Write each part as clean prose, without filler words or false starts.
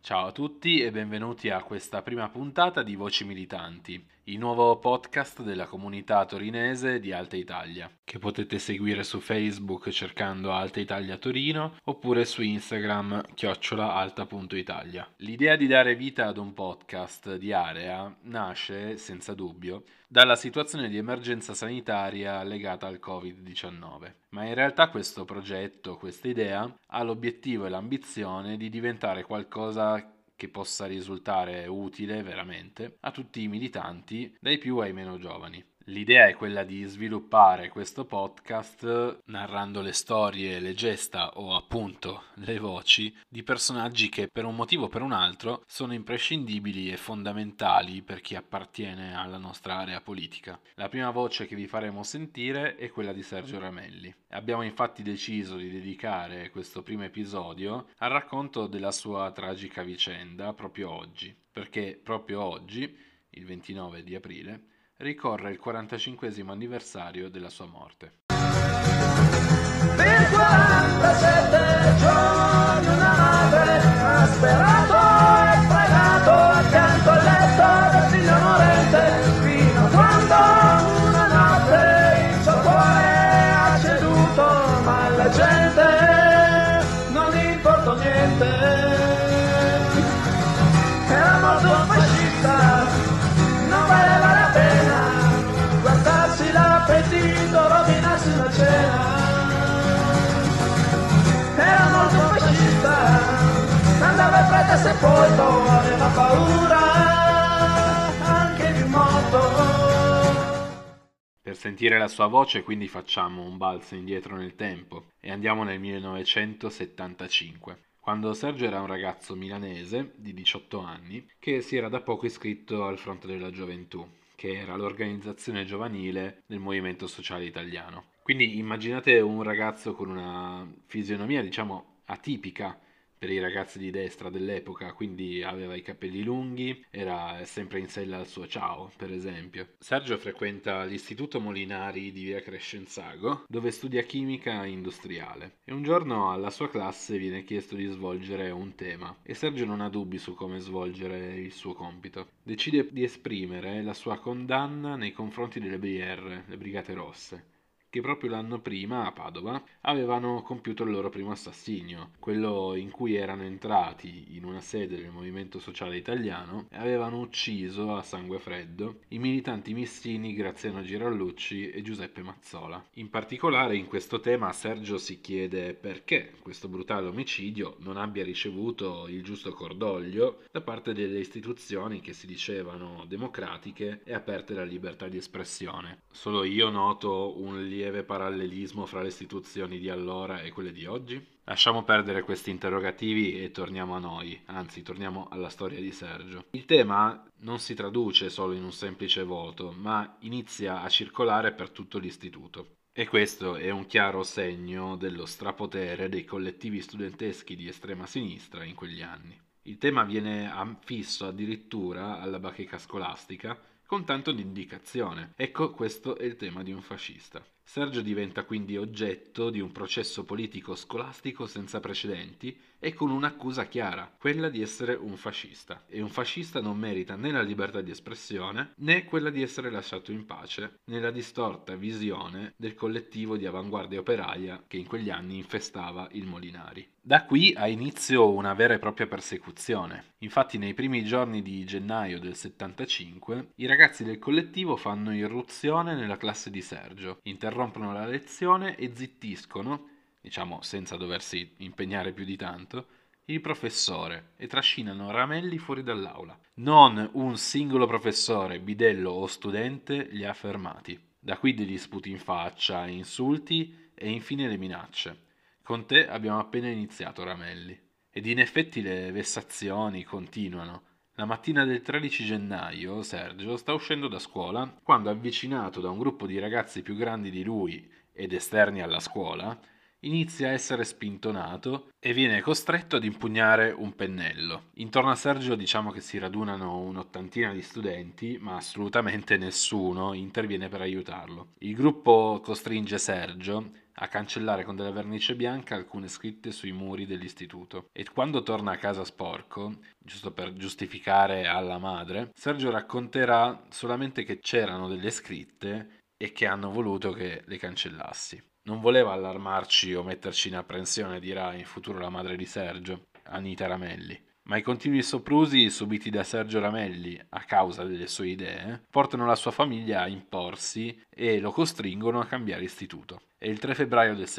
Ciao a tutti e benvenuti a questa prima puntata di Voci Militanti, il nuovo podcast della comunità torinese di Alta Italia, che potete seguire su Facebook cercando Alta Italia Torino oppure su Instagram @alta.italia. L'idea di dare vita ad un podcast di area nasce, senza dubbio, dalla situazione di emergenza sanitaria legata al Covid-19. Ma in realtà questo progetto, questa idea, ha l'obiettivo e l'ambizione di diventare qualcosa che possa risultare utile veramente a tutti i militanti, dai più ai meno giovani. L'idea è quella di sviluppare questo podcast narrando le storie, le gesta o appunto le voci di personaggi che per un motivo o per un altro sono imprescindibili e fondamentali per chi appartiene alla nostra area politica. La prima voce che vi faremo sentire è quella di Sergio Ramelli. Abbiamo infatti deciso di dedicare questo primo episodio al racconto della sua tragica vicenda proprio oggi, perché proprio oggi, il 29 di aprile, ricorre il 45esimo anniversario della sua morte. Per 47 giorni una madre ha sperato e pregato accanto al letto del figlio morente, fino a quando una notte il suo cuore ha ceduto, ma alla gente non importò niente. Era molto fascista, non valeva la pena guardarsi l'appetito, rovinarsi la cena. Era molto fascista, andava in prete sepolto, aveva paura anche di un morto. Per sentire la sua voce quindi facciamo un balzo indietro nel tempo e andiamo nel 1975. Quando Sergio era un ragazzo milanese di 18 anni che si era da poco iscritto al Fronte della Gioventù, che era l'organizzazione giovanile del Movimento Sociale Italiano. Quindi immaginate un ragazzo con una fisionomia, diciamo, atipica per i ragazzi di destra dell'epoca, quindi aveva i capelli lunghi, era sempre in sella al suo ciao, per esempio. Sergio frequenta l'Istituto Molinari di via Crescenzago, dove studia chimica industriale. E un giorno alla sua classe viene chiesto di svolgere un tema, e Sergio non ha dubbi su come svolgere il suo compito. Decide di esprimere la sua condanna nei confronti delle BR, le Brigate Rosse, che proprio l'anno prima a Padova avevano compiuto il loro primo assassinio, quello in cui erano entrati in una sede del Movimento Sociale Italiano e avevano ucciso a sangue freddo i militanti missini Graziano Girallucci e Giuseppe Mazzola. In particolare in questo tema Sergio si chiede perché questo brutale omicidio non abbia ricevuto il giusto cordoglio da parte delle istituzioni che si dicevano democratiche e aperte alla libertà di espressione. Solo io noto un lieve parallelismo fra le istituzioni di allora e quelle di oggi? Lasciamo perdere questi interrogativi e torniamo a noi, anzi torniamo alla storia di Sergio. Il tema non si traduce solo in un semplice voto, ma inizia a circolare per tutto l'istituto. E questo è un chiaro segno dello strapotere dei collettivi studenteschi di estrema sinistra in quegli anni. Il tema viene affisso addirittura alla bacheca scolastica con tanto di indicazione. Ecco, questo è il tema di un fascista. Sergio diventa quindi oggetto di un processo politico scolastico senza precedenti e con un'accusa chiara, quella di essere un fascista. E un fascista non merita né la libertà di espressione né quella di essere lasciato in pace nella distorta visione del collettivo di avanguardia operaia che in quegli anni infestava il Molinari. Da qui ha inizio una vera e propria persecuzione. Infatti nei primi giorni di gennaio del 75 i ragazzi del collettivo fanno irruzione nella classe di Sergio, interrompono la lezione e zittiscono, diciamo senza doversi impegnare più di tanto, il professore e trascinano Ramelli fuori dall'aula. Non un singolo professore, bidello o studente li ha fermati. Da qui degli sputi in faccia, insulti e infine le minacce. Con te abbiamo appena iniziato, Ramelli. Ed in effetti le vessazioni continuano. La mattina del 13 gennaio Sergio sta uscendo da scuola quando, avvicinato da un gruppo di ragazzi più grandi di lui ed esterni alla scuola, inizia a essere spintonato e viene costretto ad impugnare un pennello. Intorno a Sergio diciamo che si radunano un'ottantina di studenti, ma assolutamente nessuno interviene per aiutarlo. Il gruppo costringe Sergio a cancellare con della vernice bianca alcune scritte sui muri dell'istituto. E quando torna a casa sporco, giusto per giustificare alla madre, Sergio racconterà solamente che c'erano delle scritte e che hanno voluto che le cancellassi. Non voleva allarmarci o metterci in apprensione, dirà in futuro la madre di Sergio, Anita Ramelli. Ma i continui soprusi subiti da Sergio Ramelli a causa delle sue idee portano la sua famiglia a imporsi e lo costringono a cambiare istituto. È il 3 febbraio del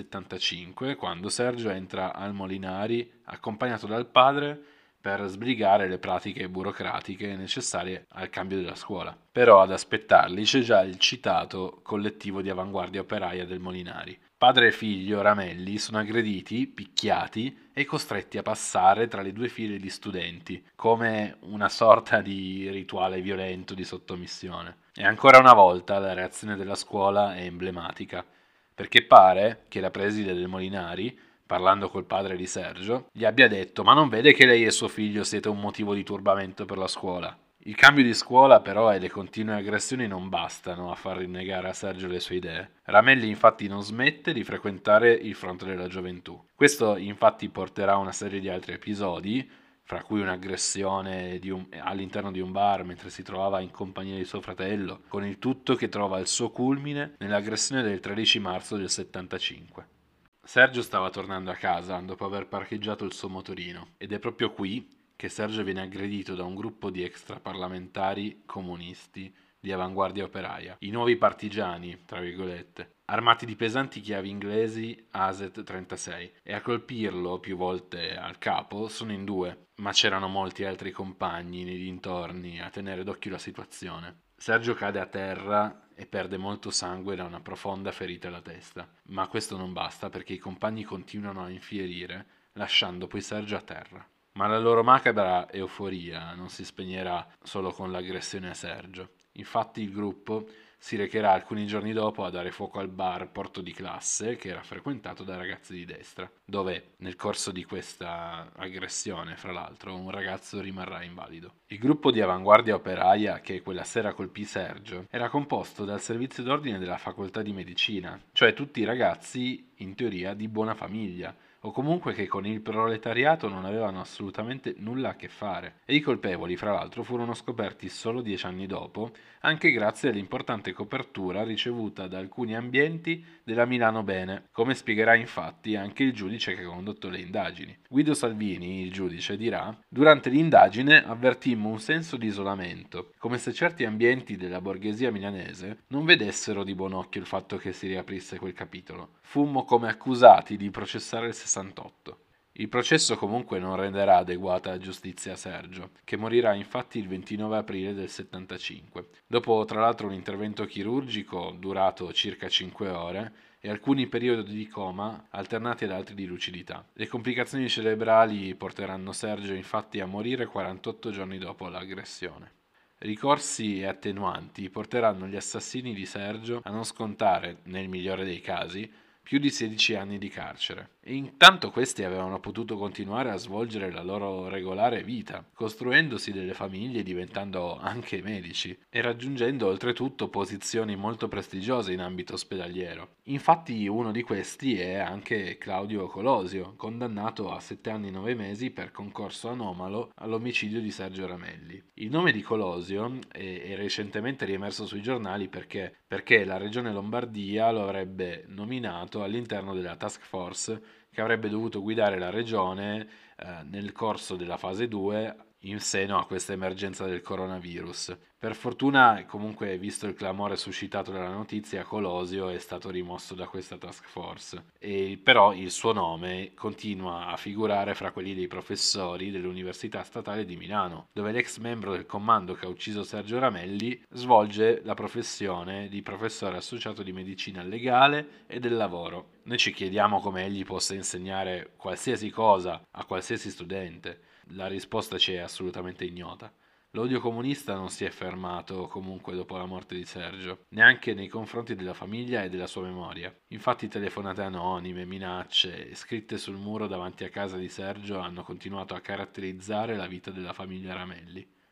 75 quando Sergio entra al Molinari accompagnato dal padre per sbrigare le pratiche burocratiche necessarie al cambio della scuola. Però ad aspettarli c'è già il citato collettivo di avanguardia operaia del Molinari. Padre e figlio Ramelli sono aggrediti, picchiati e costretti a passare tra le due file di studenti, come una sorta di rituale violento di sottomissione. E ancora una volta la reazione della scuola è emblematica, perché pare che la preside del Molinari, parlando col padre di Sergio, gli abbia detto: ma non vede che lei e suo figlio siete un motivo di turbamento per la scuola? Il cambio di scuola però e le continue aggressioni non bastano a far rinnegare a Sergio le sue idee. Ramelli infatti non smette di frequentare il fronte della gioventù. Questo infatti porterà a una serie di altri episodi, fra cui un'aggressione all'interno di un bar mentre si trovava in compagnia di suo fratello, con il tutto che trova il suo culmine nell'aggressione del 13 marzo del 75. Sergio stava tornando a casa dopo aver parcheggiato il suo motorino ed è proprio qui che Sergio viene aggredito da un gruppo di extraparlamentari comunisti di avanguardia operaia, i nuovi partigiani, tra virgolette, armati di pesanti chiavi inglesi ASET 36, e a colpirlo più volte al capo sono in due, ma c'erano molti altri compagni nei dintorni a tenere d'occhio la situazione. Sergio cade a terra e perde molto sangue da una profonda ferita alla testa, ma questo non basta perché i compagni continuano a infierire, lasciando poi Sergio a terra. Ma la loro macabra euforia non si spegnerà solo con l'aggressione a Sergio. Infatti il gruppo si recherà alcuni giorni dopo a dare fuoco al bar Porto di Classe, che era frequentato da ragazzi di destra, dove nel corso di questa aggressione, fra l'altro, un ragazzo rimarrà invalido. Il gruppo di avanguardia operaia che quella sera colpì Sergio era composto dal servizio d'ordine della facoltà di medicina, cioè tutti ragazzi in teoria di buona famiglia, o comunque che con il proletariato non avevano assolutamente nulla a che fare. E i colpevoli, fra l'altro, furono scoperti solo 10 anni dopo, anche grazie all'importante copertura ricevuta da alcuni ambienti della Milano Bene, come spiegherà infatti anche il giudice che ha condotto le indagini. Guido Salvini, il giudice, dirà: durante l'indagine avvertimmo un senso di isolamento, come se certi ambienti della borghesia milanese non vedessero di buon occhio il fatto che si riaprisse quel capitolo. Fummo come accusati di processare il 68. Il processo comunque non renderà adeguata giustizia a Sergio, che morirà infatti il 29 aprile del 75, dopo tra l'altro un intervento chirurgico durato circa 5 ore e alcuni periodi di coma alternati ad altri di lucidità. Le complicazioni cerebrali porteranno Sergio infatti a morire 48 giorni dopo l'aggressione. Ricorsi e attenuanti porteranno gli assassini di Sergio a non scontare, nel migliore dei casi, più di 16 anni di carcere. E intanto questi avevano potuto continuare a svolgere la loro regolare vita, costruendosi delle famiglie, diventando anche medici e raggiungendo oltretutto posizioni molto prestigiose in ambito ospedaliero. Infatti uno di questi è anche Claudio Colosio, condannato a 7 anni e 9 mesi per concorso anomalo all'omicidio di Sergio Ramelli. Il nome di Colosio è recentemente riemerso sui giornali perché la regione Lombardia lo avrebbe nominato all'interno della task force che avrebbe dovuto guidare la regione nel corso della fase 2 in seno a questa emergenza del coronavirus. Per fortuna, comunque, visto il clamore suscitato dalla notizia, Colosio è stato rimosso da questa task force. Però il suo nome continua a figurare fra quelli dei professori dell'Università Statale di Milano, dove l'ex membro del comando che ha ucciso Sergio Ramelli svolge la professione di professore associato di medicina legale e del lavoro. Noi ci chiediamo come egli possa insegnare qualsiasi cosa a qualsiasi studente. La risposta ci è assolutamente ignota. L'odio comunista non si è fermato comunque dopo la morte di Sergio, neanche nei confronti della famiglia e della sua memoria. Infatti telefonate anonime, minacce e scritte sul muro davanti a casa di Sergio hanno continuato a caratterizzare la vita della famiglia Ramelli.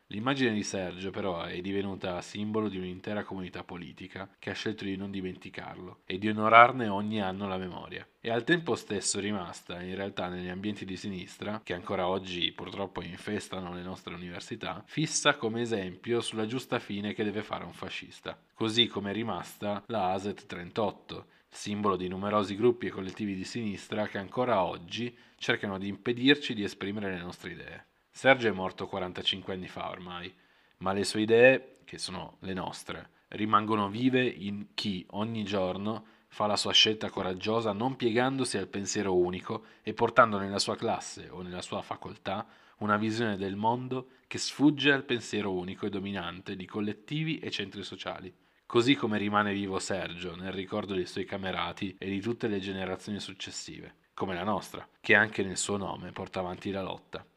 L'immagine di Sergio però è divenuta simbolo di un'intera comunità politica che ha scelto di non dimenticarlo e di onorarne ogni anno la memoria. E al tempo stesso rimasta, in realtà negli ambienti di sinistra, che ancora oggi purtroppo infestano le nostre università, fissa come esempio sulla giusta fine che deve fare un fascista. Così come è rimasta la ASET 38, simbolo di numerosi gruppi e collettivi di sinistra che ancora oggi cercano di impedirci di esprimere le nostre idee. Sergio è morto 45 anni fa ormai, ma le sue idee, che sono le nostre, rimangono vive in chi ogni giorno fa la sua scelta coraggiosa non piegandosi al pensiero unico e portando nella sua classe o nella sua facoltà una visione del mondo che sfugge al pensiero unico e dominante di collettivi e centri sociali. Così come rimane vivo Sergio nel ricordo dei suoi camerati e di tutte le generazioni successive, come la nostra, che anche nel suo nome porta avanti la lotta.